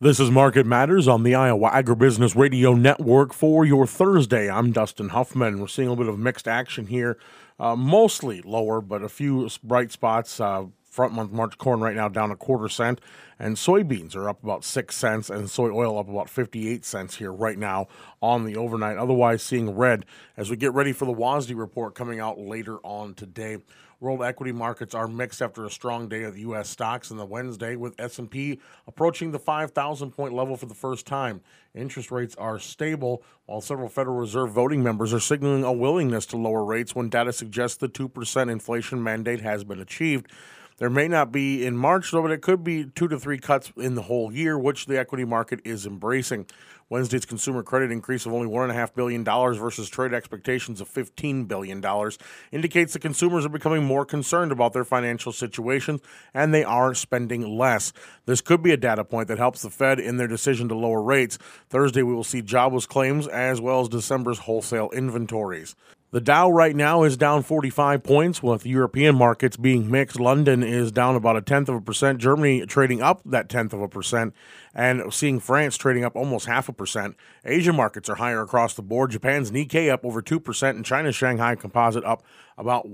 This is Market Matters on the Iowa Agribusiness Radio Network for your Thursday. I'm Dustin Huffman. We're seeing a little bit of mixed action here, mostly lower, but a few bright spots. Front month March corn right now down a quarter cent, and soybeans are up about 6 cents, and soy oil up about 58 cents here right now on the overnight. Otherwise, seeing red as we get ready for the WASDE report coming out later on today. World equity markets are mixed after a strong day of the U.S. stocks on the Wednesday, with S&P approaching the 5,000-point level for the first time. Interest rates are stable, while several Federal Reserve voting members are signaling a willingness to lower rates when data suggests the 2% inflation mandate has been achieved. There may not be in March, though, but it could be 2 to 3 cuts in the whole year, which the equity market is embracing. Wednesday's consumer credit increase of only $1.5 billion versus trade expectations of $15 billion indicates that consumers are becoming more concerned about their financial situations, and they are spending less. This could be a data point that helps the Fed in their decision to lower rates. Thursday, we will see jobless claims as well as December's wholesale inventories. The Dow right now is down 45 points, with European markets being mixed. London is down about 0.1%. Germany trading up that 0.1%, and seeing France trading up almost 0.5%. Asian markets are higher across the board. Japan's Nikkei up over 2%, and China's Shanghai Composite up about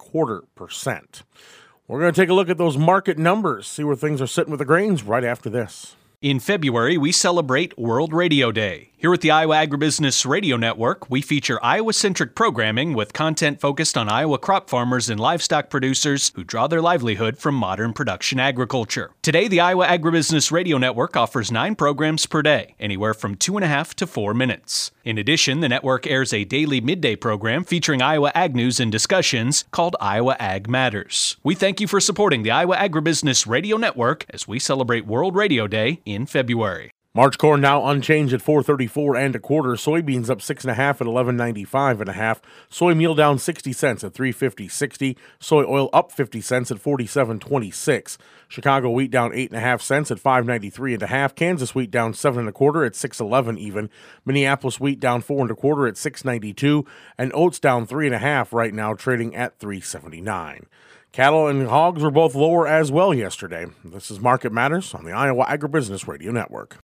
1.25%. We're going to take a look at those market numbers, see where things are sitting with the grains right after this. In February, we celebrate World Radio Day. Here at the Iowa Agribusiness Radio Network, we feature Iowa-centric programming with content focused on Iowa crop farmers and livestock producers who draw their livelihood from modern production agriculture. Today, the Iowa Agribusiness Radio Network offers 9 programs per day, anywhere from 2.5 to 4 minutes. In addition, the network airs a daily midday program featuring Iowa ag news and discussions called Iowa Ag Matters. We thank you for supporting the Iowa Agribusiness Radio Network as we celebrate World Radio Day in February. March corn now unchanged at 4.34 1/4. Soybeans up 6.5 at 11.95 1/2. Soy meal down 60 cents at 3.50.60. Soy oil up 50 cents at 47.26. Chicago wheat down 8.5 cents at 5.93 1/2. Kansas wheat down 7 1/4 at 6.11 even. Minneapolis wheat down 4 1/4 at 6.92, and oats down 3.5 right now, trading at 3.79. Cattle and hogs were both lower as well yesterday. This is Market Matters on the Iowa Agribusiness Radio Network.